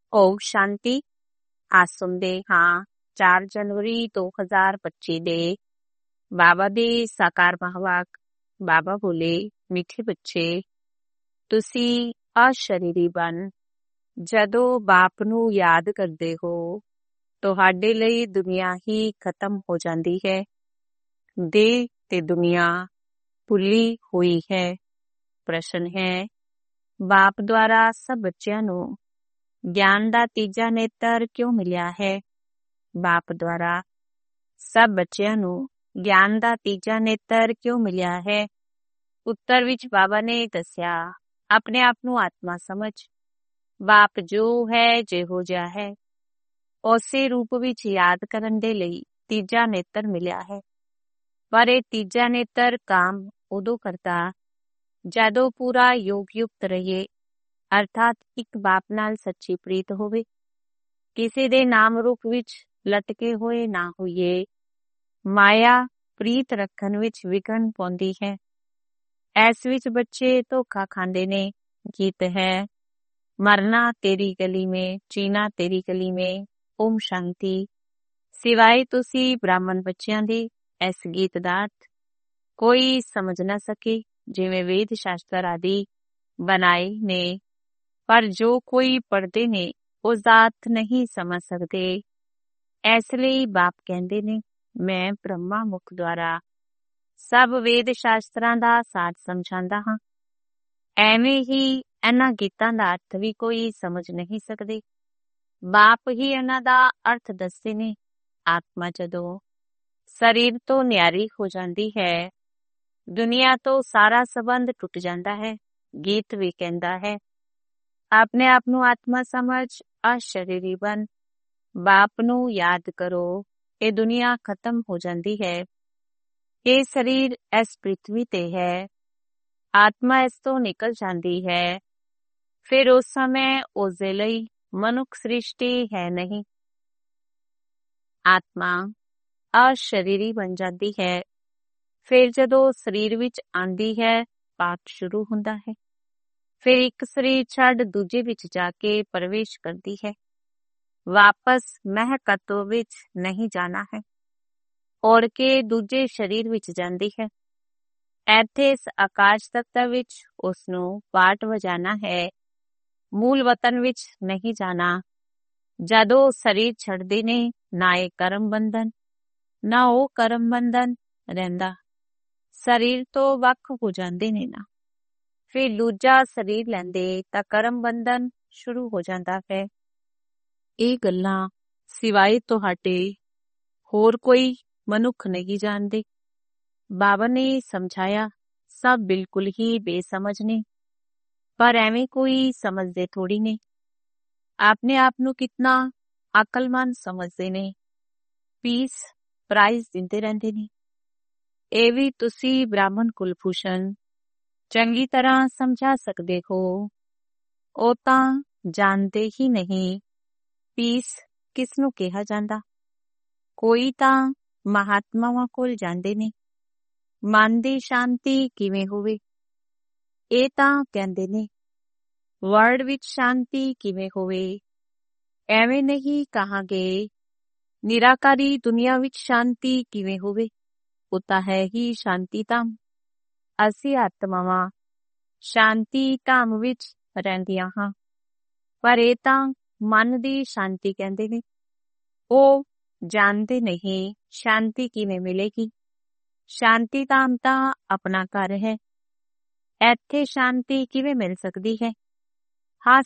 ਓਮ ਸ਼ਾਂਤੀ। ਅੱਜ ਸੁਣਦੇ ਹਾਂ 4 ਜਨਵਰੀ 2025 ਦੇ ਬਾਬਾ ਦੇ ਸਾਕਾਰ ਮਹਾਵਾਕ। ਬਾਬਾ ਬੋਲੇ, ਮਿੱਠੇ ਬੱਚੇ, ਤੁਸੀਂ ਅਸ਼ਰੀਰੀ ਬਣ ਜਦੋਂ ਬਾਪ ਨੂੰ ਯਾਦ ਕਰਦੇ ਹੋ ਤੁਹਾਡੇ ਲਈ ਦੁਨੀਆ ਹੀ ਖਤਮ ਹੋ ਜਾਂਦੀ ਹੈ। ਦੇਹ ਤੇ ਦੁਨੀਆ ਭੁੱਲੀ ਹੋਈ ਹੈ। ਪ੍ਰਸ਼ਨ ਹੈ, ਬਾਪ ਦੁਆਰਾ ਸਭ ਬੱਚਿਆਂ ਨੂੰ ਗਿਆਨ ਦਾ ਤੀਜਾ ਨੇਤਰ ਕਿਉਂ ਮਿਲਿਆ ਹੈ? ਬਾਪ ਦੁਆਰਾ ਸਭ ਬੱਚਿਆਂ ਨੂੰ ਗਿਆਨ ਦਾ ਤੀਜਾ ਨੇਤਰ ਕਿਉਂ ਮਿਲਿਆ ਹੈ? ਉੱਤਰ ਵਿੱਚ ਬਾਬਾ ਨੇ ਦੱਸਿਆ, ਆਪਣੇ ਆਪ ਨੂੰ ਆਤਮਾ ਸਮਝ। ਬਾਪ ਜੋ ਹੈ, ਜਿਹੋ ਜਿਹਾ ਹੈ, ਉਸੇ ਰੂਪ ਵਿੱਚ ਯਾਦ ਕਰਨ ਦੇ ਲਈ ਤੀਜਾ ਨੇਤਰ ਮਿਲਿਆ ਹੈ। ਪਰ ਇਹ ਤੀਜਾ ਨੇਤਰ ਕੰਮ ਉਦੋਂ ਕਰਦਾ ਜਦੋਂ ਪੂਰਾ ਯੋਗ ਯੁਕਤ ਰਹੀਏ, ਅਰਥਾਤ ਇੱਕ ਬਾਪ ਨਾਲ ਸੱਚੀ ਪ੍ਰੀਤ ਹੋਵੇ, ਕਿਸੇ ਦੇ ਨਾਮ ਰੂਪ ਵਿੱਚ ਲਟਕੇ ਹੋਏ ਨਾ ਹੋਈਏ। ਮਾਇਆ ਪ੍ਰੀਤ ਰੱਖਣ ਵਿੱਚ ਵਿਘਨ ਪਾਉਂਦੀ ਹੈ। ਇਸ ਵਿੱਚ ਬੱਚੇ ਧੋਖਾ ਖਾਂਦੇ ਨੇ। ਗੀਤ ਹੈ, ਮਰਨਾ ਤੇਰੀ ਗਲੀ ਮੇਂ, ਜੀਣਾ ਤੇਰੀ ਗਲੀ ਮੇਂ, ਓਮ ਸ਼ਾਂਤੀ। ਸਿਵਾਏ ਤੁਸੀਂ ਬ੍ਰਾਹਮਣ ਬੱਚਿਆਂ ਦੇ ਇਸ ਗੀਤ ਦਾ ਅਰਥ ਕੋਈ ਸਮਝ ਨਾ ਸਕੇ, ਜਿਵੇਂ ਵੇਦ ਸ਼ਾਸਤਰ ਆਦਿ ਬਣਾਏ ਨੇ, ਪਰ ਜੋ ਕੋਈ ਪੜ੍ਹਦੇ ਨੇ ਉਸਦਾ ਅਰਥ ਨਹੀਂ ਸਮਝ ਸਕਦੇ। ਇਸ ਲਈ ਬਾਪ ਕਹਿੰਦੇ ਨੇ, ਮੈਂ ਬ੍ਰਹਮਾ ਮੁਖ ਦੁਆਰਾ ਸਭ ਵੇਦ ਸ਼ਾਸਤਰਾਂ ਦਾ ਸਾਰ ਸਮਝਾਉਂਦਾ ਹਾਂ। ਐਵੇਂ ਹੀ ਇਹਨਾਂ ਗੀਤਾਂ ਦਾ ਅਰਥ ਵੀ ਕੋਈ ਸਮਝ ਨਹੀਂ ਸਕਦੇ। ਬਾਪ ਹੀ ਇਹਨਾਂ ਦਾ ਅਰਥ ਦੱਸਦੇ ਨੇ। ਆਤਮਾ ਜਦੋਂ ਸਰੀਰ ਤੋਂ ਨਿਆਰੀ ਹੋ ਜਾਂਦੀ ਹੈ, ਦੁਨੀਆ ਤੋਂ ਸਾਰਾ ਸੰਬੰਧ ਟੁੱਟ ਜਾਂਦਾ ਹੈ। ਗੀਤ ਵੀ ਕਹਿੰਦਾ ਹੈ, ਆਪਣੇ ਆਪ ਨੂੰ ਆਤਮਾ ਸਮਝ, ਅਸ਼ਰੀਰੀ ਬਣ, ਬਾਪ ਨੂੰ ਯਾਦ ਕਰੋ। ਇਹ ਦੁਨੀਆ ਖਤਮ ਹੋ ਜਾਂਦੀ ਹੈ। ਇਹ ਸਰੀਰ ਇਸ ਪ੍ਰਿਥਵੀ ਤੇ ਹੈ। ਆਤਮਾ ਇਸ ਤੋਂ ਨਿਕਲ ਜਾਂਦੀ ਹੈ। ਫਿਰ ਉਸ ਸਮੇਂ ਉਸਦੇ ਲਈ ਮਨੁੱਖ ਸ੍ਰਿਸ਼ਟੀ ਹੈ ਨਹੀਂ। ਆਤਮਾ ਅਸ਼ਰੀਰੀ ਬਣ ਜਾਂਦੀ ਹੈ। ਫਿਰ ਜਦੋਂ ਸਰੀਰ ਵਿੱਚ ਆਉਂਦੀ ਹੈ, ਪਾਠ ਸ਼ੁਰੂ ਹੁੰਦਾ ਹੈ। ਫਿਰ ਇੱਕ ਸਰੀਰ ਛੱਡ ਦੂਜੇ ਵਿੱਚ ਜਾ ਕੇ ਪ੍ਰਵੇਸ਼ ਕਰਦੀ ਹੈ। ਵਾਪਸ ਮਹਿਕਤਵ ਵਿੱਚ ਨਹੀਂ ਜਾਣਾ ਹੈ। ਔਰ ਕੇ ਦੂਜੇ ਸਰੀਰ ਵਿੱਚ ਜਾਂਦੀ ਹੈ। ਇੱਥੇ ਇਸ ਆਕਾਸ਼ ਤੱਤ ਵਿੱਚ ਉਸਨੂੰ ਪਾਠ ਵਜਾਣਾ ਹੈ। ਮੂਲ ਵਤਨ ਵਿੱਚ ਨਹੀਂ ਜਾਣਾ। ਜਦੋਂ ਸਰੀਰ ਛੱਡਦੇ ਨੇ, ਨਾ ਇਹ ਕਰਮ ਬੰਧਨ ਨਾ ਉਹ ਕਰਮ ਬੰਧਨ ਰਹਿੰਦਾ। ਸਰੀਰ ਤੋਂ ਵੱਖ ਹੋ ਜਾਂਦੇ ਨੇ ਨਾ, ਫਿਰ ਦੂਜਾ ਸਰੀਰ ਲੈਂਦੇ ਤਾਂ ਕਰਮ ਬੰਧਨ ਸ਼ੁਰੂ ਹੋ ਜਾਂਦਾ ਹੈ। ਇਹ ਗੱਲਾਂ ਸਿਵਾਏ ਤੁਹਾਡੇ ਹੋਰ ਕੋਈ ਮਨੁੱਖ ਨਹੀਂ ਜਾਣਦੇ। ਬਾਬਾ ਨੇ ਸਮਝਾਇਆ, ਸਭ ਬਿਲਕੁਲ ਹੀ ਬੇਸਮਝ ਨੇ, ਪਰ ਐਵੇਂ ਕੋਈ ਸਮਝਦੇ ਥੋੜੀ ਨੇ। ਆਪਣੇ ਆਪ ਨੂੰ ਕਿਤਨਾ ਅਕਲਮੰਦ ਸਮਝਦੇ ਨੇ। ਪੀਸ ਪ੍ਰਾਈਜ਼ ਦਿੰਦੇ ਰਹਿੰਦੇ ਨੇ। ਇਹ ਵੀ ਤੁਸੀਂ ਬ੍ਰਾਹਮਣ ਕੁਲਭੂਸ਼ਣ ਚੰਗੀ ਤਰ੍ਹਾਂ ਸਮਝਾ ਸਕਦੇ ਹੋ। ਉਹ ਤਾਂ ਜਾਣਦੇ ਹੀ ਨਹੀਂ ਪੀਸ ਕਿਸ ਨੂੰ ਕਿਹਾ ਜਾਂਦਾ। ਕੋਈ ਤਾਂ ਮਹਾਤਮਾਵਾਂ ਕੋਲ ਜਾਂਦੇ ਨੇ, ਮਨ ਦੀ ਸ਼ਾਂਤੀ ਕਿਵੇਂ ਹੋਵੇ, ਇਹ ਤਾਂ ਕਹਿੰਦੇ ਨੇ। ਵਰਡ ਵਿੱਚ ਸ਼ਾਂਤੀ ਕਿਵੇਂ ਹੋਵੇ, ਐਵੇਂ ਨਹੀਂ ਕਹਾਂਗੇ। ਨਿਰਾਕਾਰੀ ਦੁਨੀਆ ਵਿੱਚ ਸ਼ਾਂਤੀ ਕਿਵੇਂ ਹੋਵੇ, ਉਹ ਤਾਂ ਹੈ ਹੀ ਸ਼ਾਂਤੀ ਧਾਮ। ਅਸੀਂ ਆਤਮਾਵਾਂ ਸ਼ਾਂਤੀ ਧਾਮ ਵਿੱਚ ਰਹਿੰਦੀਆਂ ਹਾਂ, ਪਰ ਇਹ ਤਾਂ ਮਨ ਦੀ ਸ਼ਾਂਤੀ ਕਹਿੰਦੇ ਨੇ। ਉਹ ਜਾਣਦੇ ਨਹੀਂ ਸ਼ਾਂਤੀ ਕਿਵੇਂ ਮਿਲੇਗੀ। ਸ਼ਾਂਤੀ ਧਾਮ ਤਾਂ ਆਪਣਾ ਘਰ ਹੈ। ਇੱਥੇ ਸ਼ਾਂਤੀ ਕਿਵੇਂ ਮਿਲ ਸਕਦੀ ਹੈ? ਹਾਂ,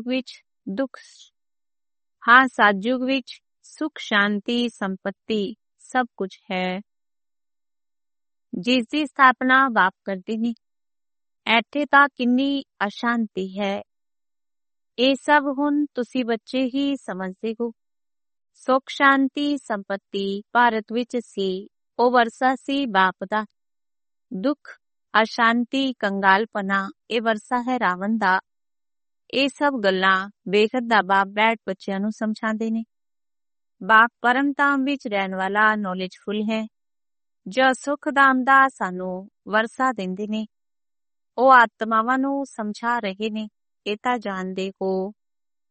ਸਤਿਯੁਗ ਵਿੱਚ ਸੁਖ ਸ਼ਾਂਤੀ ਸੰਪਤੀ ਸਭ ਕੁਝ ਹੈ, ਜਿਸ ਦੀ ਸਥਾਪਨਾ ਬਾਪ ਕਰਦੇ ਨੇ। ਇੱਥੇ ਤਾਂ ਕਿੰਨੀ ਅਸ਼ਾਂਤੀ ਹੈ। ਇਹ ਸਭ ਹੁਣ ਤੁਸੀਂ ਬੱਚੇ ਹੀ ਸਮਝਦੇ ਹੋ। ਸੁਖ ਸ਼ਾਂਤੀ ਸੰਪਤੀ ਭਾਰਤ ਵਿੱਚ ਸੀ, ਉਹ ਵਰਸਾ ਸੀ ਬਾਪ ਦਾ। ਦੁੱਖ ਅਸ਼ਾਂਤੀ ਕੰਗਾਲਪਨਾ ਇਹ ਵਰਸਾ ਹੈ ਰਾਵਣ ਦਾ। ਇਹ ਸਭ ਗੱਲਾਂ ਬੇਹੱਦ ਦਾ ਬਾਪ ਬੈਠ ਬੱਚਿਆਂ ਨੂੰ ਸਮਝਾਉਂਦੇ ਨੇ। ਬਾਪ ਪਰਮ ਧਾਮ ਵਿੱਚ ਰਹਿਣ ਵਾਲਾ ਨੌਲੇਜਫੁਲ ਹੈ, ਜੋ ਸੁਖ ਧਾਮ ਦਾ ਸਾਨੂੰ ਵਰਸਾ ਦਿੰਦੇ ਨੇ। ਉਹ ਆਤਮਾਵਾਂ ਨੂੰ ਸਮਝਾ ਰਹੇ ਨੇ। ਇਹ ਤਾਂ ਜਾਣਦੇ ਹੋ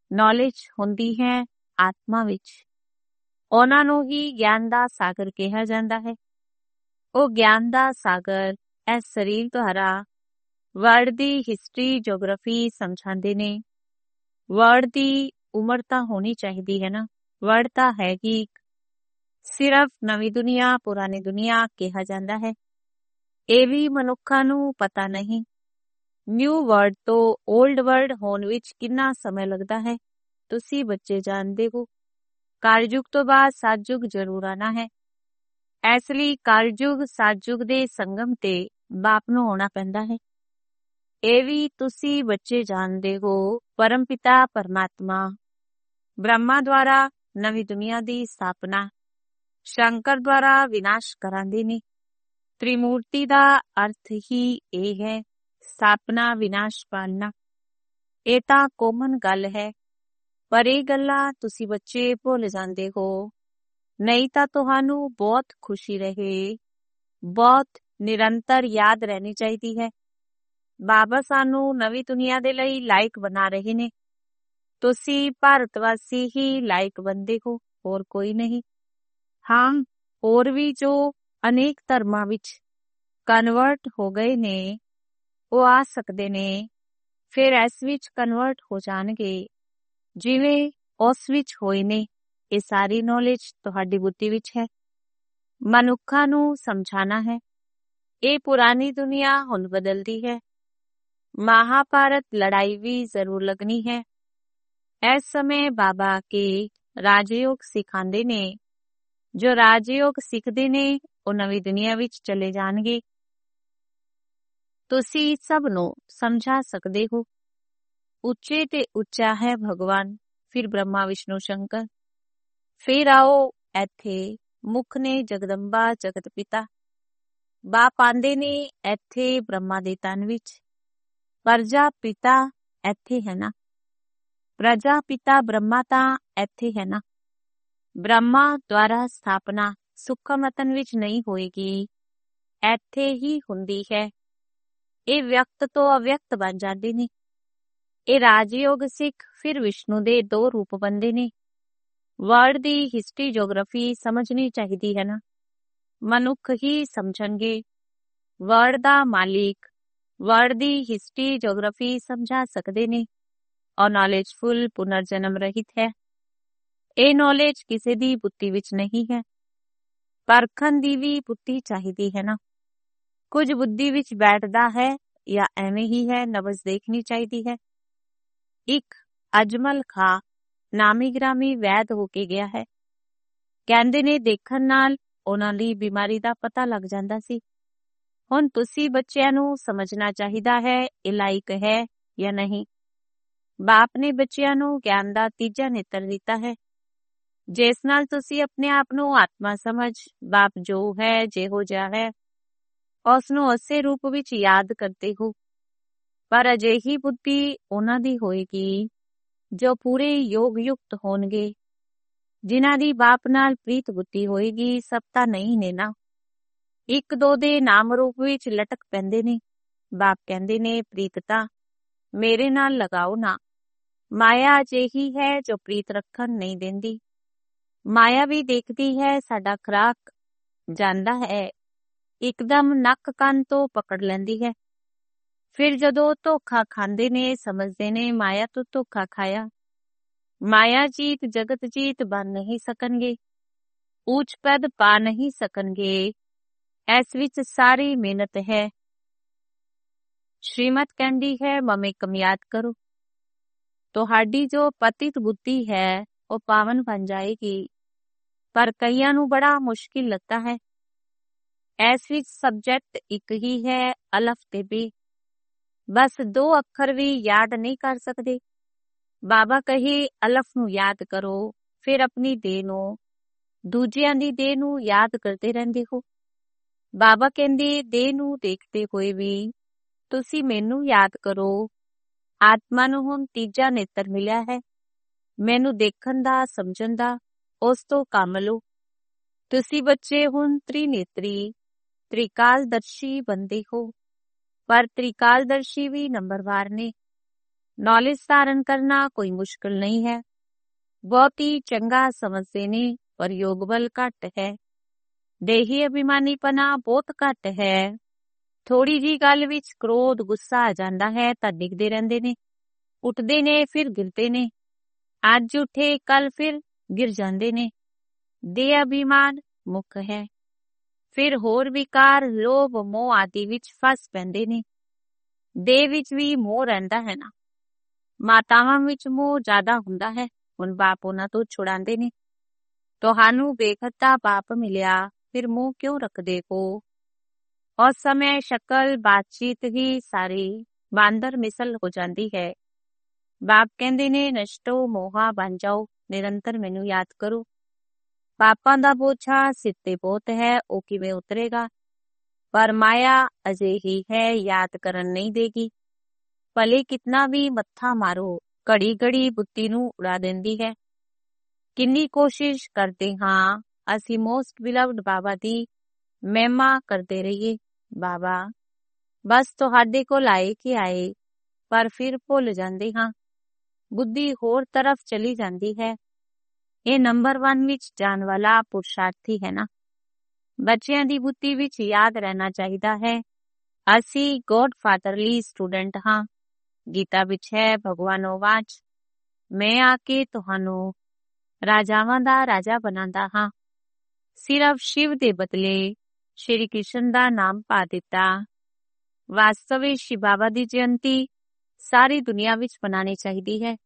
ਨੌਲੇਜ ਹੁੰਦੀ ਹੈ ਆਤਮਾ ਵਿੱਚ, ਉਹਨਾਂ ਨੂੰ ਹੀ ਗਿਆਨ ਦਾ ਸਾਗਰ ਕਿਹਾ ਜਾਂਦਾ ਹੈ। ਉਹ ਗਿਆਨ ਦਾ ਸਾਗਰ ਇਸ ਸਰੀਰ ਦੁਆਰਾ ਵਰਲਡ ਦੀ ਹਿਸਟਰੀ, ਜੀਓਗ੍ਰਾਫੀ ਸਮਝਾਉਂਦੇ ਨੇ। ਵਰਲਡ ਦੀ ਉਮਰ ਤਾਂ ਹੋਣੀ ਚਾਹੀਦੀ ਹੈ ਨਾ, ਵਰਲਡ ਤਾਂ ਹੈਗੀ, ਸਿਰਫ ਨਵੀਂ ਦੁਨੀਆ, ਪੁਰਾਣੀ ਦੁਨੀਆ ਕਿਹਾ ਜਾਂਦਾ ਹੈ। ਇਹ ਵੀ ਮਨੁੱਖਾਂ ਨੂੰ ਪਤਾ ਨਹੀਂ ਨਿਊ ਵਰਲਡ ਤੋਂ ਓਲਡ ਵਰਲਡ ਹੋਣ ਵਿੱਚ ਕਿੰਨਾ ਸਮਾਂ ਲੱਗਦਾ ਹੈ। ਤੁਸੀਂ ਬੱਚੇ ਜਾਣਦੇ ਹੋ ਕਲਯੁਗ ਤੋਂ ਬਾਅਦ ਸਤਯੁਗ ਜ਼ਰੂਰ ਆਣਾ ਹੈ। ਇਸ ਲਈ ਕਲਯੁਗ ਸਤਯੁਗ ਦੇ ਸੰਗਮ ਤੇ ਬਾਪ ਨੂੰ ਆਉਣਾ ਪੈਂਦਾ ਹੈ। ਇਹ ਵੀ ਤੁਸੀਂ ਬੱਚੇ ਜਾਣਦੇ ਹੋ ਪਰਮ ਪਿਤਾ ਪਰਮਾਤਮਾ ਬ੍ਰਹਮਾ ਦੁਆਰਾ ਨਵੀਂ ਦੁਨੀਆ ਦੀ ਸਥਾਪਨਾ, ਸ਼ੰਕਰ ਦੁਆਰਾ ਵਿਨਾਸ਼ ਕਰਾਂਦੇ ਨੇ। ਤ੍ਰਿਮੂਰਤੀ ਦਾ ਅਰਥ ਹੀ ਇਹ ਹੈ, ਸਥਾਪਨਾ, ਵਿਨਾਸ਼, ਪਾਲਣਾ। ਇਹ ਤਾਂ ਕੋਮਨ ਗੱਲ ਹੈ, ਪਰ ਇਹ ਗੱਲਾਂ ਤੁਸੀਂ ਬੱਚੇ ਭੁੱਲ ਜਾਂਦੇ ਹੋ। ਨਹੀਂ ਤਾਂ ਤੁਹਾਨੂੰ ਬਹੁਤ ਖੁਸ਼ੀ ਰਹੇ, ਬਹੁਤ ਨਿਰੰਤਰ ਯਾਦ ਰਹਿਣੀ ਚਾਹੀਦੀ ਹੈ। ਬਾਬਾ ਸਾਨੂੰ ਨਵੀਂ ਦੁਨੀਆ ਦੇ ਲਈ ਲਾਇਕ ਬਣਾ ਰਹੇ ਨੇ। ਤੁਸੀਂ ਭਾਰਤਵਾਸੀ ਹੀ ਲਾਇਕ ਬੰਦੇ ਹੋ, ਹੋਰ ਕੋਈ ਨਹੀਂ। ਹਾਂ, ਹੋਰ ਵੀ ਜੋ ਅਨੇਕ ਧਰਮਾਂ ਵਿੱਚ ਕਨਵਰਟ ਹੋ ਗਏ ਨੇ, ਉਹ ਆ ਸਕਦੇ ਨੇ, ਫਿਰ ਇਸ ਵਿੱਚ ਕਨਵਰਟ ਹੋ ਜਾਣਗੇ ਜਿਵੇਂ ਉਸ ਵਿੱਚ ਹੋਏ ਨੇ। ਇਹ ਸਾਰੀ ਨੌਲੇਜ ਤੁਹਾਡੀ ਬੁੱਧੀ ਵਿੱਚ ਹੈ। ਮਨੁੱਖਾਂ ਨੂੰ ਸਮਝਾਣਾ ਹੈ। ਇਹ ਪੁਰਾਣੀ ਦੁਨੀਆ ਹੁਣ ਬਦਲਦੀ ਹੈ। ਮਹਾਭਾਰਤ ਲੜਾਈ ਵੀ ਜ਼ਰੂਰ ਲੱਗਣੀ ਹੈ। ਇਸ ਸਮੇਂ ਬਾਬਾ ਕੇ ਰਾਜਯੋਗ ਸਿਖਾਉਂਦੇ ਨੇ। ਜੋ ਰਾਜਯੋਗ ਸਿੱਖਦੇ ਨੇ ਉਹ ਨਵੀਂ ਦੁਨੀਆ ਵਿੱਚ ਚਲੇ ਜਾਣਗੇ। ਤੁਸੀਂ ਸਭ ਨੂੰ ਸਮਝਾ ਸਕਦੇ ਹੋ। ਉੱਚੇ ਤੇ ਉੱਚਾ ਹੈ ਭਗਵਾਨ, ਫਿਰ ਬ੍ਰਹਮਾ, ਵਿਸ਼ਨੂੰ, ਸ਼ੰਕਰ। ਫਿਰ ਆਓ ਇੱਥੇ ਮੁੱਖ ਨੇ ਜਗਦੰਬਾ, ਜਗਤ ਪਿਤਾ। ਬਾਪ ਆਂਦੇ ਨੇ ਇੱਥੇ ਬ੍ਰਹਮਾ ਦੇ ਤਨ ਵਿੱਚ। ਪ੍ਰਜਾ ਪਿਤਾ ਇੱਥੇ ਹੈ ਨਾ, ਪ੍ਰਜਾ ਪਿਤਾ ਬ੍ਰਹਮਾ ਤਾਂ ਇੱਥੇ ਹੈ ਨਾ। ਬ੍ਰਹਮਾ ਦੁਆਰਾ ਸਥਾਪਨਾ ਸੁਖਮਤਨ ਵਿੱਚ ਨਹੀਂ ਹੋਏਗੀ, ਇੱਥੇ ਹੀ ਹੁੰਦੀ ਹੈ। ਇਹ ਵਿਅਕਤ ਤੋਂ ਅਵਿਅਕਤ ਬਣ ਜਾਂਦੇ ਨੇ। ਇਹ ਰਾਜਯੋਗ ਸਿੱਖ ਫਿਰ ਵਿਸ਼ਨੂੰ ਦੇ 2 ਰੂਪ ਬਣਦੇ ਨੇ। ਵਰਲਡ ਦੀ ਹਿਸਟਰੀ, ਜੀਓਗ੍ਰਾਫੀ ਸਮਝਣੀ ਚਾਹੀਦੀ ਹੈ ਨਾ। ਮਨੁੱਖ ਹੀ ਸਮਝਣਗੇ। ਵਰਲਡ ਦਾ ਮਾਲਿਕ ਵਰਲਡ ਦੀ ਹਿਸਟਰੀ, ਜੀਓਗ੍ਰਾਫੀ ਸਮਝਾ ਸਕਦੇ ਨੇ। ਔਰ ਨੌਲੇਜਫੁਲ, ਪੁਨਰ ਜਨਮ ਰਹਿਤ ਹੈ। ਇਹ ਨੌਲੇਜ ਕਿਸੇ ਦੀ ਬੁੱਧੀ ਵਿੱਚ ਨਹੀਂ ਹੈ। ਪਰਖਣ ਦੀ ਵੀ ਬੁੱਧੀ ਚਾਹੀਦੀ ਹੈ ਨਾ। ਕੁਝ ਬੁੱਧੀ ਵਿੱਚ ਬੈਠਦਾ ਹੈ ਜਾਂ ਐਵੇਂ ਹੀ ਹੈ, ਨਬਜ਼ ਦੇਖਣੀ ਚਾਹੀਦੀ ਹੈ। ਇੱਕ ਅਜਮਲ ਖਾਂ ਨਾਮੀ ਗ੍ਰਾਮੀ ਵੈਦ ਹੋ ਕੇ ਗਿਆ ਹੈ। ਕਹਿੰਦੇ ਨੇ ਦੇਖਣ ਨਾਲ ਉਹਨਾਂ ਦੀ ਬਿਮਾਰੀ ਦਾ ਪਤਾ ਲੱਗ ਜਾਂਦਾ ਸੀ। ਹੁਣ ਤੁਸੀਂ ਬੱਚਿਆਂ ਨੂੰ ਸਮਝਣਾ ਚਾਹੀਦਾ ਹੈ ਇਹ ਲਾਇਕ ਹੈ ਜਾਂ ਨਹੀਂ। ਬਾਪ ਨੇ ਬੱਚਿਆਂ ਨੂੰ ਗਿਆਨ ਦਾ ਤੀਜਾ ਨੇਤਰ ਦਿੱਤਾ ਹੈ, ਜਿਸ ਨਾਲ ਤੁਸੀਂ ਆਪਣੇ ਆਪ ਨੂੰ ਆਤਮਾ ਸਮਝ, ਬਾਪ ਜੋ ਹੈ, ਜਿਹੋ ਜਿਹਾ ਹੈ, ਉਸ ਨੂੰ ਉਸੇ ਰੂਪ ਵਿੱਚ ਯਾਦ ਕਰਦੇ ਹੋ। ਪਰ ਅਜਿਹੀ ਬੁੱਧੀ ਉਹਨਾਂ ਦੀ ਹੋਏਗੀ ਜੋ ਪੂਰੇ ਯੋਗ ਯੁਕਤ ਹੋਣਗੇ, ਜਿਨ੍ਹਾਂ ਦੀ ਬਾਪ ਨਾਲ ਪ੍ਰੀਤ ਬੁੱਧੀ ਹੋਏਗੀ। ਸਭ ਤਾਂ ਨਹੀਂ ਨੇ ਨਾ, 1-2 ਦੇ ਨਾਮ ਰੂਪ ਵਿੱਚ ਲਟਕ ਪੈਂਦੇ ਨੇ। ਬਾਪ ਕਹਿੰਦੇ ਨੇ ਪ੍ਰੀਤਤਾ ਮੇਰੇ ਨਾਲ ਲਗਾਓ ਨਾ। ਮਾਇਆ ਅਜਿਹੀ ਹੈ ਜੋ ਪ੍ਰੀਤ ਰੱਖਣ ਨਹੀਂ ਦਿੰਦੀ। ਮਾਇਆ ਵੀ ਦੇਖਦੀ ਹੈ, ਸਾਡਾ ਖੁਰਾਕ ਜਾਂਦਾ ਹੈ, ਇੱਕਦਮ ਨੱਕ ਕੰਨ ਤੋਂ ਪਕੜ ਲੈਂਦੀ ਹੈ। ਫਿਰ ਜਦੋਂ ਧੋਖਾ ਖਾਂਦੇ ਨੇ, ਸਮਝਦੇ ਨੇ ਮਾਇਆ ਤੋਂ ਧੋਖਾ ਖਾਇਆ। ਮਾਇਆ ਜੀਤ ਜਗਤ ਜੀਤ ਬਣ ਨਹੀਂ ਸਕਣਗੇ, ਉੱਚ ਪਦ ਪਾ ਨਹੀਂ ਸਕਣਗੇ। ਇਸ ਵਿੱਚ ਸਾਰੀ ਮਿਹਨਤ ਹੈ। ਸ਼੍ਰੀਮਤ ਕਹਿੰਦੀ ਹੈ ਮਮੇਕਮ ਯਾਦ ਕਰੋ। ਤੁਹਾਡੀ ਜੋ ਪਤਿਤ ਬੁੱਧੀ ਹੈ ਉਹ ਪਾਵਨ ਬਣ ਜਾਏਗੀ, ਪਰ ਕਈਆਂ ਨੂੰ ਬੜਾ ਮੁਸ਼ਕਿਲ ਲੱਗਦਾ ਹੈ। ਇਸ ਵਿੱਚ ਸਬਜੈਕਟ ਇੱਕ ਹੀ ਹੈ, ਅਲਫ ਤੇ ਬੇ। ਬਸ 2 ਅੱਖਰ ਵੀ ਯਾਦ ਨਹੀਂ ਕਰ ਸਕਦੇ। ਬਾਬਾ ਕਹੇ ਅਲਫ ਨੂੰ ਯਾਦ ਕਰੋ, ਫਿਰ ਆਪਣੀ ਦੇਹ ਨੂੰ, ਦੂਜਿਆਂ ਦੀ ਦੇਹ ਨੂੰ ਯਾਦ ਕਰਦੇ ਰਹਿੰਦੇ ਹੋ। ਬਾਬਾ ਕਹਿੰਦੇ ਦੇਹ ਨੂੰ ਦੇਖਦੇ ਹੋਏ ਵੀ ਤੁਸੀਂ ਮੈਨੂੰ ਯਾਦ ਕਰੋ। ਆਤਮਾ ਨੂੰ ਹੁਣ ਤੀਜਾ ਨੇਤਰ ਮਿਲਿਆ ਹੈ, ਮੈਨੂੰ ਦੇਖਣ ਦਾ, ਸਮਝਣ ਦਾ। ਉਸ ਤੋਂ ਕੰਮ ਲਓ। ਤੁਸੀਂ ਬੱਚੇ ਹੁਣ ਤ੍ਰਿਨੇਤਰੀ, ਤ੍ਰਿਕਾਲਦਰਸ਼ੀ ਬੰਦੇ ਹੋ। ਪਰ ਤ੍ਰਿਕਾਲਦਰਸ਼ੀ ਵੀ ਨੰਬਰਵਾਰ ਨੇ। ਨੌਲੇਜ ਧਾਰਨ ਕਰਨਾ ਕੋਈ ਮੁਸ਼ਕਿਲ ਨਹੀਂ ਹੈ। ਬਹੁਤੀ ਚੰਗਾ ਸਮਝਦੇ ਨੇ, ਪਰ ਯੋਗ ਬਲ ਘੱਟ ਹੈ। ਦੇਹੀ ਅਭਿਮਾਨੀਪਨਾ ਬਹੁਤ ਘੱਟ ਹੈ। ਥੋੜੀ ਜੀ ਗੱਲ ਵਿੱਚ ਕ੍ਰੋਧ ਗੁੱਸਾ ਆ ਜਾਂਦਾ ਹੈ ਤਾਂ ਡਿੱਗਦੇ ਰਹਿੰਦੇ ਨੇ, ਉੱਠਦੇ ਨੇ ਫਿਰ ਗਿਰਦੇ ਨੇ, ਅੱਜ ਉੱਠੇ ਕੱਲ ਫਿਰ ਗਿਰ ਜਾਂਦੇ ਨੇ। ਦੇਹ ਅਭਿਮਾਨ ਮੁੱਖ ਹੈ। ਫਿਰ ਹੋਰ ਵਿਕਾਰ ਲੋਭ ਮੋਹ ਆਦਿ ਵਿੱਚ ਫਸ ਪੈਂਦੇ ਨੇ। ਦੇਹ ਵਿੱਚ ਵੀ ਮੋਹ ਰਹਿੰਦਾ ਹੈ ਨਾ। ਮਾਤਾਵਾਂ ਵਿੱਚ ਮੋਹ ਜ਼ਿਆਦਾ ਹੁੰਦਾ ਹੈ, ਹੁਣ ਬਾਪ ਉਹਨਾਂ ਤੋਂ ਛੁਡਾਉਂਦੇ ਨੇ। ਤੁਹਾਨੂੰ ਬੇਖਤਾ ਬਾਪ ਮਿਲਿਆ, ਫਿਰ ਮੋਹ ਕਿਉਂ ਰੱਖਦੇ ਹੋ? ਉਸ ਸਮੇਂ ਸ਼ਕਲ ਬਾਤਚੀਤ ਹੀ ਸਾਰੀ ਬਾਂਦਰ ਮਿਸਲ ਹੋ ਜਾਂਦੀ ਹੈ। ਬਾਪ ਕਹਿੰਦੇ ਨੇ ਨਸ਼ਟੋ ਮੋਹਾ ਬਣ ਜਾਓ, ਨਿਰੰਤਰ ਮੈਨੂੰ ਯਾਦ ਕਰੋ। ਪਾਪਾਂ ਦਾ ਬੋਝਾ ਸਿਰ ਤੇ ਬਹੁਤ ਹੈ, ਉਹ ਕਿਵੇਂ ਉਤਰੇਗਾ? ਪਰ ਮਾਇਆ ਅਜਿਹੀ ਹੈ, ਯਾਦ ਕਰਨ ਨਹੀਂ ਦੇਗੀ। ਭਲੇ ਕਿਤਨਾ ਵੀ ਮੱਥਾ ਮਾਰੋ, ਘੜੀ ਘੜੀ ਬੁੱਧੀ ਨੂੰ ਉਡਾ ਦਿੰਦੀ ਹੈ। ਕਿੰਨੀ ਕੋਸ਼ਿਸ਼ ਕਰਦੇ ਹਾਂ ਅਸੀਂ ਮੋਸਟ ਬਿਲਵਡ ਬਾਬਾ ਦੀ ਮਹਿਮਾ ਕਰਦੇ ਰਹੀਏ। ਬਾਬਾ ਬਸ ਤੁਹਾਡੇ ਕੋਲ ਆਏ ਕਿ ਆਏ, ਪਰ ਫਿਰ ਭੁੱਲ ਜਾਂਦੇ ਹਾਂ। ਬੁੱਧੀ ਹੋਰ ਤਰਫ ਚਲੀ ਜਾਂਦੀ ਹੈ। ਇਹ ਨੰਬਰ 1 ਵਿੱਚ ਜਾਣ ਵਾਲਾ ਪੁਰਸ਼ਾਰਥੀ ਹੈ ਨਾ। ਬੱਚਿਆਂ ਦੀ ਬੁੱਧੀ ਵਿੱਚ ਯਾਦ ਰਹਿਣਾ ਚਾਹੀਦਾ ਹੈ, ਅਸੀਂ ਗੋਡ ਫਾਦਰਲੀ ਸਟੂਡੈਂਟ ਹਾਂ। ਗੀਤਾ ਵਿੱਚ ਹੈ ਭਗਵਾਨੋ ਵਾਚ, ਮੈਂ ਆ ਕੇ ਤੁਹਾਨੂੰ ਰਾਜਾਵਾਂ ਦਾ ਰਾਜਾ ਬਣਾਉਂਦਾ ਹਾਂ। ਸਿਰਫ ਸ਼ਿਵ ਦੇ ਬਦਲੇ ਸ਼੍ਰੀ ਕ੍ਰਿਸ਼ਨ ਦਾ ਨਾਮ ਪਾ ਦਿੱਤਾ। ਵਾਸਤਵ ਵਿੱਚ ਸ਼ਿਵ ਬਾਬਾ ਦੀ ਜਯੰਤੀ ਸਾਰੀ ਦੁਨੀਆ ਵਿੱਚ ਮਨਾਉਣੀ ਚਾਹੀਦੀ ਹੈ।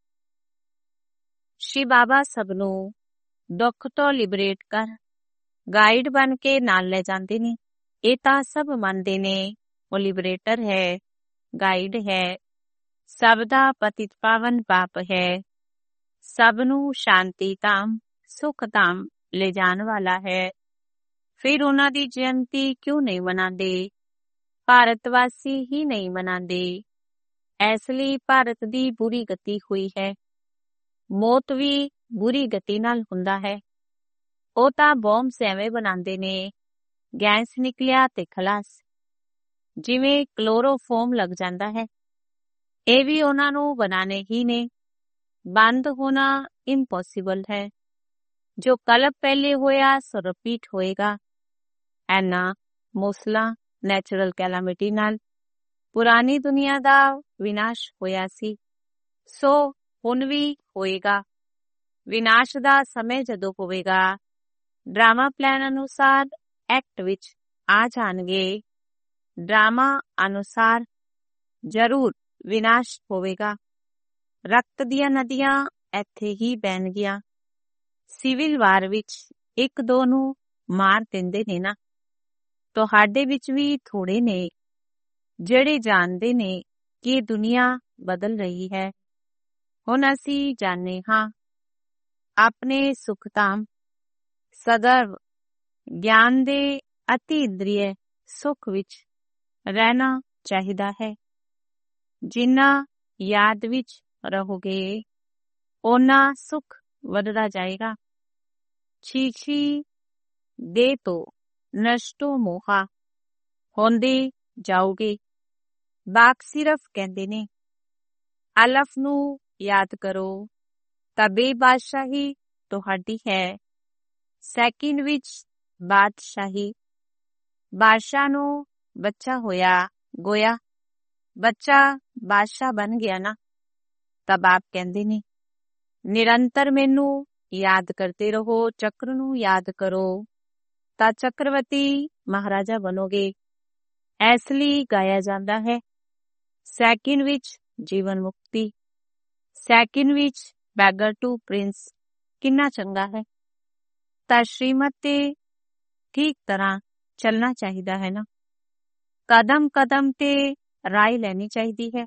ਸ਼ਿਵ ਬਾਬਾ ਸਭ ਨੂੰ ਦੁੱਖ ਤੋਂ ਲਿਬਰੇਟ ਕਰ ਗਾਈਡ ਬਣ ਕੇ ਨਾਲ ਲੈ ਜਾਂਦੇ ਨੇ। ਇਹ ਤਾਂ ਸਭ ਮੰਨਦੇ ਨੇ ਉਹ ਲਿਬਰੇਟਰ ਹੈ, ਗਾਈਡ ਹੈ, ਸਭ ਦਾ ਪਤਿਤ ਪਾਵਨ ਬਾਪ ਹੈ, ਸਭ ਨੂੰ ਸ਼ਾਂਤੀ ਧਾਮ ਸੁਖ ਧਾਮ ਲੈ ਜਾਣ ਵਾਲਾ ਹੈ। ਫਿਰ ਉਹਨਾਂ ਦੀ ਜਯੰਤੀ ਕਿਉਂ ਨਹੀਂ ਮਨਾਉਂਦੇ? ਭਾਰਤ ਵਾਸੀ ਹੀ ਨਹੀਂ ਮਨਾਉਂਦੇ। ਇਸ ਲਈ ਭਾਰਤ ਦੀ ਬੁਰੀ ਗਤੀ ਹੋਈ ਹੈ। ਮੌਤ ਵੀ ਬੁਰੀ ਗਤੀ ਨਾਲ ਹੁੰਦਾ ਹੈ। ਉਹ ਤਾਂ ਬੌਂਬਸ ਐਵੇਂ ਬਣਾਉਂਦੇ ਨੇ, ਗੈਸ ਨਿਕਲਿਆ ਤੇ ਖਲਾਸ, ਜਿਵੇਂ ਕਲੋਰੋਫੋਮ ਲੱਗ ਜਾਂਦਾ ਹੈ। ਇਹ ਵੀ ਉਹਨਾਂ ਨੂੰ ਬਣਾਣੇ ਹੀ ਨੇ। ਬੰਦ ਹੋਣਾ ਇੰਪੋਸੀਬਲ ਹੈ। ਜੋ ਕੱਲ ਪਹਿਲੇ ਹੋਇਆ ਸੋ ਰਿਪੀਟ ਹੋਏਗਾ। ਐਨਾ ਮੂਸਲਾ ਨੈਚੁਰਲ ਕੈਲਾਮਿਟੀ ਨਾਲ ਪੁਰਾਣੀ ਦੁਨੀਆ ਦਾ ਵਿਨਾਸ਼ ਹੋਇਆ ਸੀ, ਸੋ ਹੁਣ ਵੀ ਹੋਏਗਾ। ਵਿਨਾਸ਼ ਦਾ ਸਮੇਂ ਜਦੋਂ ਹੋਵੇਗਾ, ਡਰਾਮਾ ਪਲਾਨ ਅਨੁਸਾਰ ਐਕਟ ਵਿੱਚ ਆ ਜਾਣਗੇ। ਡਰਾਮਾ ਅਨੁਸਾਰ ਜ਼ਰੂਰ ਵਿਨਾਸ਼ ਹੋਵੇਗਾ। ਰਕਤ ਦੀਆਂ ਨਦੀਆਂ ਇੱਥੇ ਹੀ ਬਹਿਣਗੀਆਂ। ਸਿਵਲ ਵਾਰ ਵਿੱਚ ਇੱਕ ਦੋ ਨੂੰ ਮਾਰ ਦਿੰਦੇ ਨੇ ਨਾ। ਤੁਹਾਡੇ ਵਿੱਚ ਵੀ ਥੋੜੇ ਨੇ ਜਿਹੜੇ ਜਾਣਦੇ ਨੇ ਕਿ ਦੁਨੀਆ ਬਦਲ ਰਹੀ ਹੈ। ਹੁਣ ਅਸੀਂ ਜਾਣਦੇ ਹਾਂ ਆਪਣੇ ਸੁਖਧਾਮ ਸਦਰਵ ਗਿਆਨ ਦੇ ਅਤੀ ਇੰਦਰੀਏ ਸੁਖ ਵਿੱਚ ਰਹਿਣਾ ਚਾਹੀਦਾ ਹੈ। ਜਿੰਨਾ ਯਾਦ ਵਿੱਚ ਰਹੋਗੇ ਓਨਾ ਸੁਖ ਵੱਧਦਾ ਜਾਏਗਾ। ਛੀ ਦੇ ਤੋਂ ਨਸ਼ਟੋ ਮੋਹਾ ਹੁੰਦੇ ਜਾਓਗੇ। ਬਾਕ ਸਿਰਫ ਕਹਿੰਦੇ ਨੇ ਅਲਫ ਨੂੰ ਯਾਦ ਕਰੋ ਤਾਂ ਬੇਬਾਦਸ਼ਾਹੀ ਤੁਹਾਡੀ ਹੈ। ਸੈਕਿੰਡ ਵਿੱਚ ਬਾਦਸ਼ਾਹੀ। ਬਾਦਸ਼ਾਹ ਨੂੰ ਬੱਚਾ ਹੋਇਆ ਗੋਇਆ, ਬੱਚਾ ਬਾਦਸ਼ਾਹ ਬਣ ਗਿਆ ਨਾ। ਤਾਂ ਬਾਪ ਕਹਿੰਦੇ ਨੇ ਨਿਰੰਤਰ ਮੈਨੂੰ ਯਾਦ ਕਰਦੇ ਰਹੋ, ਚੱਕਰ ਨੂੰ ਯਾਦ ਕਰੋ ਤਾਂ ਚੱਕਰਵਰਤੀ ਮਹਾਰਾਜਾ ਬਣੋਗੇ। ਇਸ ਲਈ ਗਾਇਆ ਜਾਂਦਾ ਹੈ ਸੈਕਿੰਡ ਵਿੱਚ ਜੀਵਨ ਮੁਕਤੀ, ਸੈਕਿੰਡ ਵਿੱਚ ਬੈਗਰ ਟੂ ਪ੍ਰਿੰਸ। ਕਿੰਨਾ ਚੰਗਾ ਹੈ। ਤਾਂ ਸ਼੍ਰੀਮਤ ਤੇ ਠੀਕ ਤਰ੍ਹਾਂ ਚੱਲਣਾ ਚਾਹੀਦਾ ਹੈ ਨਾ। ਕਦਮ ਕਦਮ ਤੇ ਰਾਏ ਲੈਣੀ ਚਾਹੀਦੀ ਹੈ।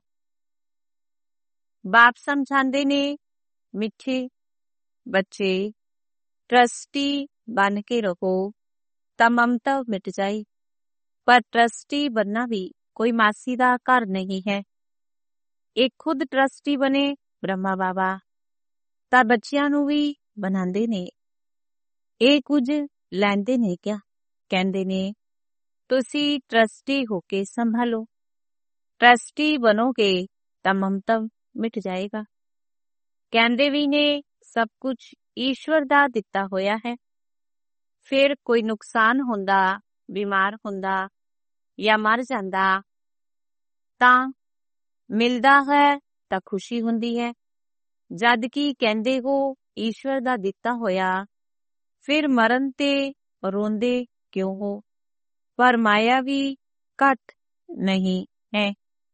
ਬਾਪ ਸਮਝਾਉਂਦੇ ਨੇ ਮਿੱਠੇ ਬੱਚੇ ਟਰਸਟੀ ਬਣ ਕੇ ਰਹੋ ਤਾਂ ਮਮਤਾ ਮਿਟ ਜਾਏ। ਪਰ ਟਰਸਟੀ ਬਣਨਾ ਵੀ ਕੋਈ ਮਾਸੀ ਦਾ ਘਰ ਨਹੀਂ ਹੈ। ਇਹ ਖੁਦ ਟਰਸਟੀ ਬਣੇ ਬ੍ਰਹਮਾ ਬਾਬਾ ਤਾਂ ਬੱਚਿਆਂ ਨੂੰ ਵੀ ਬਣਾਉਂਦੇ ਨੇ। ਇਹ ਕੁਝ ਲੈਂਦੇ ਨੇ ਕਿਆ? ਕਹਿੰਦੇ ਨੇ ਤੁਸੀਂ ਟਰਸਟੀ ਹੋ ਕੇ ਸੰਭਾਲੋ। ਟਰਸਟੀ ਬਣੋਗੇ ਤਾਂ ਮਮਤਾ ਮਿਟ ਜਾਏਗਾ। ਕਹਿੰਦੇ ਵੀ ਨੇ ਸਭ ਕੁਝ ਈਸ਼ਵਰ ਦਾ ਦਿੱਤਾ ਹੋਇਆ ਹੈ। ਫਿਰ ਕੋਈ ਨੁਕਸਾਨ ਹੁੰਦਾ, ਬਿਮਾਰ ਹੁੰਦਾ ਜਾਂ ਮਰ ਜਾਂਦਾ ਤਾਂ ਮਿਲਦਾ ਹੈ ਤਾਂ ਖੁਸ਼ੀ ਹੁੰਦੀ ਹੈ। ਜਦ ਕਿ ਕਹਿੰਦੇ ਹੋ ਈਸ਼ਵਰ ਦਾ ਦਿੱਤਾ ਹੋਇਆ, ਫਿਰ ਮਰਨ ਤੇ ਰੋਂਦੇ ਕਿਉਂ ਹੋ? ਪਰ ਮਾਇਆ ਵੀ ਘੱਟ ਨਹੀਂ ਹੈ।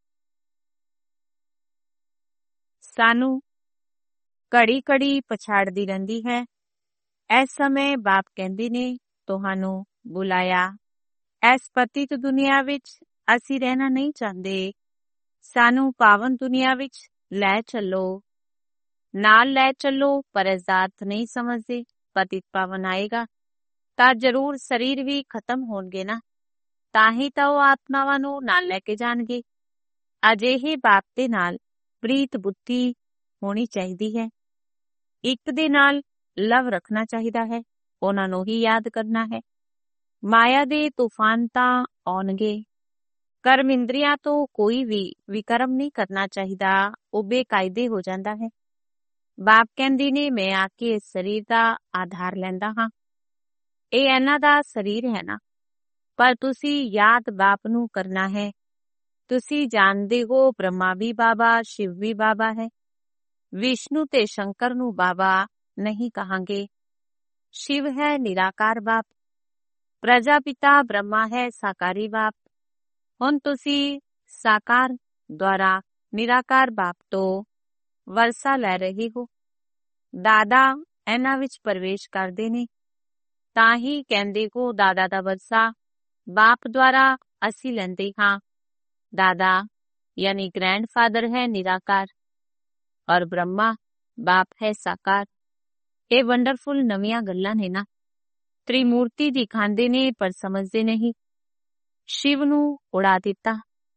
ਸਾਨੂੰ ਘੜੀ ਘੜੀ ਪਛਾੜਦੀ ਰਹਿੰਦੀ ਹੈ। ਇਸ ਸਮੇਂ ਬਾਪ ਕਹਿੰਦੇ ਨੇ ਤੁਹਾਨੂੰ ਬੁਲਾਇਆ। ਇਸ ਪਤਿਤ ਦੁਨੀਆ ਵਿੱਚ ਅਸੀਂ ਰਹਿਣਾ ਨਹੀਂ ਚਾਹੁੰਦੇ। ਸਾਨੂੰ ਪਾਵਨ ਦੁਨੀਆ ਵਿੱਚ ਲੈ ਚੱਲੋ। ਨਾਲ ਲੈ ਚੱਲੋ, ਪਰ ਇਸ ਅਰਥ ਨਹੀਂ ਸਮਝਦੇ ਪਤਿਤ ਪਾਵਨ ਆਏਗਾ ਤਾਂ ਜ਼ਰੂਰ ਸਰੀਰ ਵੀ ਖਤਮ ਹੋਣਗੇ ਨਾ, ਤਾਂ ਹੀ ਤਾਂ ਉਹ ਆਤਮਾਵਾਂ ਨੂੰ ਨਾਲ ਲੈ ਕੇ ਜਾਣਗੇ। ਅਜਿਹੇ ਬਾਪ ਦੇ ਨਾਲ ਪ੍ਰੀਤ ਬੁੱਧੀ ਹੋਣੀ ਚਾਹੀਦੀ ਹੈ। ਇੱਕ ਦੇ ਨਾਲ ਲਵ ਰੱਖਣਾ ਚਾਹੀਦਾ ਹੈ, ਉਹਨਾਂ ਨੂੰ ਹੀ ਯਾਦ ਕਰਨਾ ਹੈ। ਮਾਇਆ ਦੇ ਤੂਫਾਨ ਤਾਂ ਆਉਣਗੇ। ਕਰਮ ਇੰਦਰੀਆਂ ਤੋਂ ਕੋਈ ਵੀ ਵਿਕਰਮ ਨਹੀਂ ਕਰਨਾ ਚਾਹੀਦਾ, ਉਹ ਬੇਕਾਇਦੇ ਹੋ ਜਾਂਦਾ ਹੈ। ਬਾਪ ਕਹਿੰਦੇ ਨੇ ਮੈਂ ਆ ਕੇ ਇਸ ਸਰੀਰ ਦਾ ਆਧਾਰ ਲੈਂਦਾ ਹਾਂ। ਇਹ ਇਹਨਾਂ ਦਾ ਸਰੀਰ ਹੈ ਨਾ, ਪਰ ਤੁਸੀਂ ਯਾਦ ਬਾਪ ਨੂੰ ਕਰਨਾ ਹੈ। ਤੁਸੀਂ ਜਾਣਦੇ ਹੋ ਬ੍ਰਹਮਾ ਵੀ ਬਾਬਾ, ਸ਼ਿਵ ਵੀ ਬਾਬਾ ਹੈ। ਵਿਸ਼ਨੂੰ ਤੇ ਸ਼ੰਕਰ ਨੂੰ ਬਾਬਾ ਨਹੀਂ ਕਹਾਂਗੇ। ਸ਼ਿਵ ਹੈ ਨਿਰਾਕਾਰ ਬਾਪ, ਪ੍ਰਜਾਪਿਤਾ ਬ੍ਰਹਮਾ ਹੈ ਸਾਕਾਰੀ ਬਾਪ। ਹੁਣ ਤੁਸੀਂ ਸਾਕਾਰ ਦੁਆਰਾ ਨਿਰਾਕਾਰ ਬਾਪ ਤੋਂ ਵਰਸਾ ਲੈ ਰਹੇ ਹੋ। ਦਾਦਾ ਇਹਨਾਂ ਵਿੱਚ ਪ੍ਰਵੇਸ਼ ਕਰਦੇ ਨੇ, ਤਾਂ ਹੀ ਕਹਿੰਦੇ ਹੋ ਦਾਦਾ ਦਾ ਵਰਸਾ ਬਾਪ ਦੁਆਰਾ ਅਸੀਂ ਲੈਂਦੇ ਹਾਂ। ਦਾਦਾ ਯਾਨੀ ਗ੍ਰੈਂਡਫਾਦਰ ਹੈ ਨਿਰਾਕਾਰ ਔਰ ਬ੍ਰਹਮਾ ਬਾਪ ਹੈ ਸਾਕਾਰ। ਇਹ ਵੰਡਰਫੁਲ ਨਵੀਆਂ ਗੱਲਾਂ ਨੇ ਨਾ। ਤ੍ਰਿਮੂਰਤੀ ਦਿਖਾਉਂਦੇ ਨੇ ਪਰ ਸਮਝਦੇ ਨਹੀਂ। ਸ਼ਿਵ ਨੂੰ ਉਡਾ ਦਿੱਤਾ।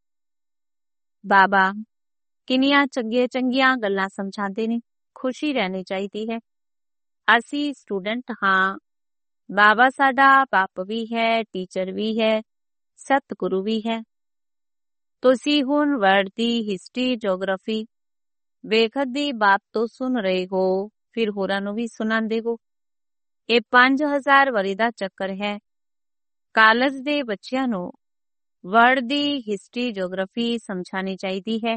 ਬਾਬਾ ਕਿੰਨੀਆਂ ਚੰਗੀਆਂ ਚੰਗੀਆਂ ਗੱਲਾਂ ਸਮਝਾਉਂਦੇ ਨੇ। ਖੁਸ਼ੀ ਰਹਿਣੀ ਚਾਹੀਦੀ ਹੈ। ਅਸੀਂ ਸਟੂਡੈਂਟ ਹਾਂ। ਬਾਬਾ ਸਾਡਾ ਬਾਪ ਵੀ ਹੈ, ਟੀਚਰ ਵੀ ਹੈ, ਸਤਿਗੁਰੂ ਵੀ ਹੈ। ਤੁਸੀਂ ਹੁਣ ਵਰਲਡ ਦੀ ਹਿਸਟਰੀ, ਜੀਓਗ੍ਰਾਫੀ ਵੇਖਤ ਦੀ ਬਾਤ ਤੋਂ ਸੁਣ ਰਹੇ ਹੋ, ਫਿਰ ਹੋਰਾਂ ਨੂੰ ਵੀ ਸੁਣਾਉਂਦੇ ਹੋ। ਇਹ 5000 ਵਰ੍ਹੇ ਦਾ ਚੱਕਰ ਹੈ। ਕਾਲਜ ਦੇ ਬੱਚਿਆਂ ਨੂੰ ਵਰਲਡ ਦੀ ਹਿਸਟਰੀ, ਜੀਓਗ੍ਰਾਫੀ ਸਮਝਾਣੀ ਚਾਹੀਦੀ ਹੈ।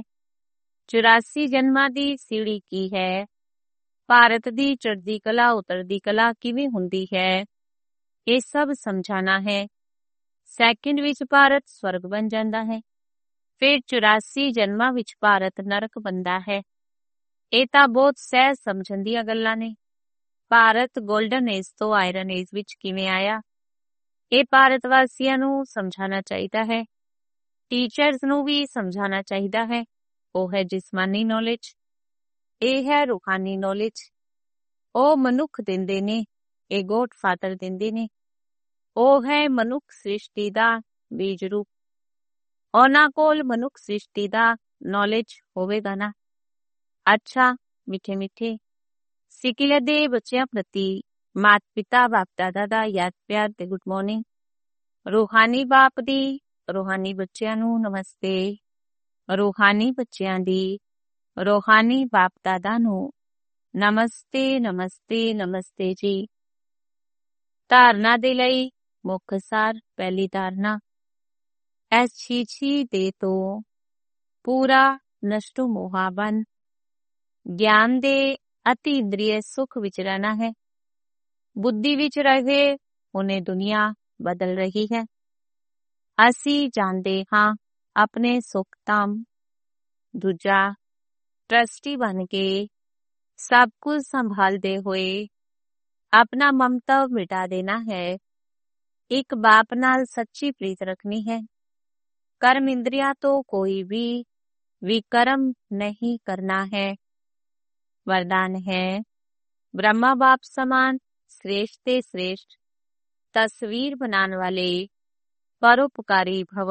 84 ਜਨਮਾਂ ਦੀ ਸੀੜੀ ਕੀ ਹੈ? ਭਾਰਤ ਦੀ ਚੜ੍ਹਦੀ ਕਲਾ, ਉਤਰਦੀ ਕਲਾ ਕਿਵੇਂ ਹੁੰਦੀ ਹੈ? ਇਹ ਸਭ ਸਮਝਾਣਾ ਹੈ। ਸੈਕਿੰਡ ਵਿੱਚ ਭਾਰਤ ਸਵਰਗ ਬਣ ਜਾਂਦਾ ਹੈ। ਫਿਰ 84 ਜਨਮਾਂ ਵਿੱਚ ਭਾਰਤ ਨਰਕ ਬਣਦਾ ਹੈ। ਇਹ ਤਾਂ ਬਹੁਤ ਸਹਿਜ ਸਮਝਣ ਦੀਆਂ ਗੱਲਾਂ ਨੇ। ਭਾਰਤ ਗੋਲਡਨ ਏਜ ਤੋਂ ਆਇਰਨ ਏਜ ਵਿੱਚ ਕਿਵੇਂ ਆਇਆ? ਇਹ ਭਾਰਤ ਵਾਸੀਆਂ ਨੂੰ ਸਮਝਾਣਾ ਚਾਹੀਦਾ ਹੈ। ਟੀਚਰਸ ਨੂੰ ਵੀ ਸਮਝਾਣਾ ਚਾਹੀਦਾ ਹੈ। ਉਹ ਹੈ ਜਿਸਮਾਨੀ ਨੌਲੇਜ, ਇਹ ਹੈ ਰੂਹਾਨੀ ਨੌਲੇਜ। ਉਹ ਮਨੁੱਖ ਦਿੰਦੇ ਨੇ, ਇਹ ਗੋਡ ਫਾਦਰ ਦਿੰਦੇ ਨੇ। ਉਹ ਹੈ ਮਨੁੱਖ ਸ੍ਰਿਸ਼ਟੀ ਦਾ ਬੀਜ ਰੂਪ। ਉਹਨਾਂ ਕੋਲ ਮਨੁੱਖ ਸ੍ਰਿਸ਼ਟੀ ਦਾ ਨੌਲੇਜ ਹੋਵੇਗਾ ਨਾ। ਅੱਛਾ ਮਿੱਠੇ ਮਿੱਠੇ ਸਿੱਕਿਆ ਦੇ ਬੱਚਿਆਂ ਪ੍ਰਤੀ ਮਾਤ ਪਿਤਾ ਬਾਪ ਦਾਦਾ ਦਾ ਯਾਦ ਪਿਆਰ ਤੇ ਗੁੱਡ ਮਾਰਨਿੰਗ। ਰੂਹਾਨੀ ਬਾਪ ਦੀ ਰੂਹਾਨੀ ਬੱਚਿਆਂ ਨੂੰ ਨਮਸਤੇ। ਰੂਹਾਨੀ ਬੱਚਿਆਂ ਦੀ ਰੂਹਾਨੀ ਬਾਪ ਦਾਦਾ ਨੂੰ ਨਮਸਤੇ ਨਮਸਤੇ ਨਮਸਤੇ ਜੀ। ਧਾਰਨਾ ਦੇ ਲਈ ਮੁੱਖ ਸਾਰ। ਪਹਿਲੀ ਧਾਰਨਾ, ਇਸ ਛੀਛੀ ਦੇ ਤੋਂ ਪੂਰਾ ਨਸ਼ਟੋ ਮੋਹਾ ਬਨ। ਗਿਆਨ ਦੇ ਅਤੀ ਇੰਦਰੀਏ ਸੁਖ ਵਿੱਚ ਰਹਿਣਾ ਹੈ। ਬੁੱਧੀ ਵਿੱਚ ਰਹੇ ਹੁਣੇ ਦੁਨੀਆ ਬਦਲ ਰਹੀ ਹੈ। ਅਸੀਂ ਜਾਣਦੇ ਹਾਂ ਆਪਣੇ ਸੁਖ ਧਾਮ। ਦੂਜਾ, ਟਰਸਟੀ ਬਣ ਕੇ ਸਭ ਕੁਝ ਸੰਭਾਲਦੇ ਹੋਏ ਆਪਣਾ ਮਮਤਾ ਮਿਟਾ ਦੇਣਾ ਹੈ। ਇੱਕ ਬਾਪ ਨਾਲ ਸੱਚੀ ਪ੍ਰੀਤ ਰੱਖਣੀ ਹੈ। ਕਰਮ ਇੰਦਰੀਆਂ ਤੋਂ ਕੋਈ ਵੀ ਵਿਕਰਮ ਨਹੀਂ ਕਰਨਾ ਹੈ। वरदान है, ब्रह्मा बाप समान श्रेष्ठ ते श्रेष्ठ तस्वीर बनाने वाले परोपकारी भव।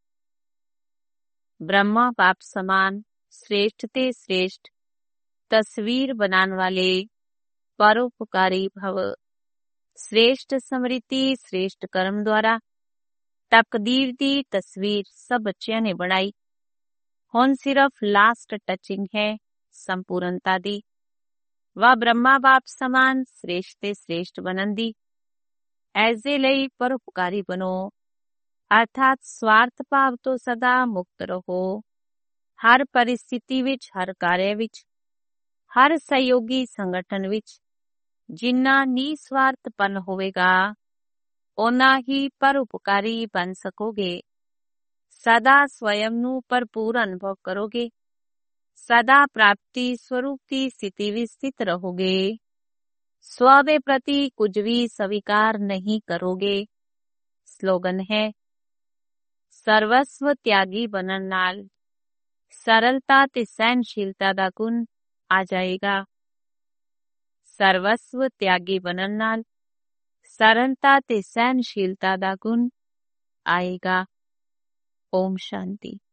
ब्रह्मा बाप समान श्रेष्ठ ते श्रेष्ठ तस्वीर बनाने वाले परोपकारी भव। श्रेष्ठ स्मृति श्रेष्ठ कर्म द्वारा तकदीर दी तस्वीर सब बच्चियां ने बनाई। हुण सिर्फ लास्ट टचिंग है। ਸੰਪੂਰਨਤਾ ਦੀ ਵਾ ਬ੍ਰਹਮਾ ਬਾਪ ਸਮਾਨ ਸ੍ਰੇਸ਼ਟ ਤੇ ਸ੍ਰੇਸ਼ਟ ਬਣਨ ਦੀ। ਇਸ ਦੇ ਲਈ ਪਰਉਪਕਾਰੀ ਬਣੋ, ਅਰਥਾਤ ਸਵਾਰਥ ਭਾਵ ਤੋਂ ਸਦਾ ਮੁਕਤ ਰਹੋ। ਹਰ ਪਰਿਸਥਿਤੀ ਵਿੱਚ, ਹਰ ਕਾਰਜ ਵਿੱਚ, ਹਰ ਸਹਿਯੋਗੀ ਸੰਗਠਨ ਵਿੱਚ ਜਿੰਨਾ ਨਿਸਵਾਰਥਪਨ ਹੋਵੇਗਾ ਓਨਾ ਹੀ ਪਰਉਪਕਾਰੀ ਬਣ ਸਕੋਗੇ। ਸਦਾ ਸਵਯੰ ਨੂੰ ਭਰਪੂਰ ਅਨੁਭਵ ਕਰੋਗੇ। ਸਦਾ ਪ੍ਰਾਪਤੀ ਸਰੂਪ ਦੀ ਸਥਿਤੀ ਵਿੱਚ ਸਥਿਤ ਰਹੋਗੇ। ਸਵ ਦੇ ਪ੍ਰਤੀ ਕੁਝ ਵੀ ਸਵੀਕਾਰ ਨਹੀਂ ਕਰੋਗੇ। ਸਲੋਗਨ ਹੈ, ਸਰਵਸਵ ਤਿਆਗੀ ਬਣਨ ਨਾਲ ਸਰਲਤਾ ਤੇ ਸਹਿਨਸ਼ੀਲਤਾ ਦਾ ਗੁਣ ਆ ਜਾਏਗਾ। ਸਰਵਸਵ ਤਿਆਗੀ ਬਣਨ ਨਾਲ ਸਰਲਤਾ ਤੇ ਸਹਿਨਸ਼ੀਲਤਾ ਦਾ ਗੁਣ ਆਏਗਾ। ਓਮ ਸ਼ਾਂਤੀ।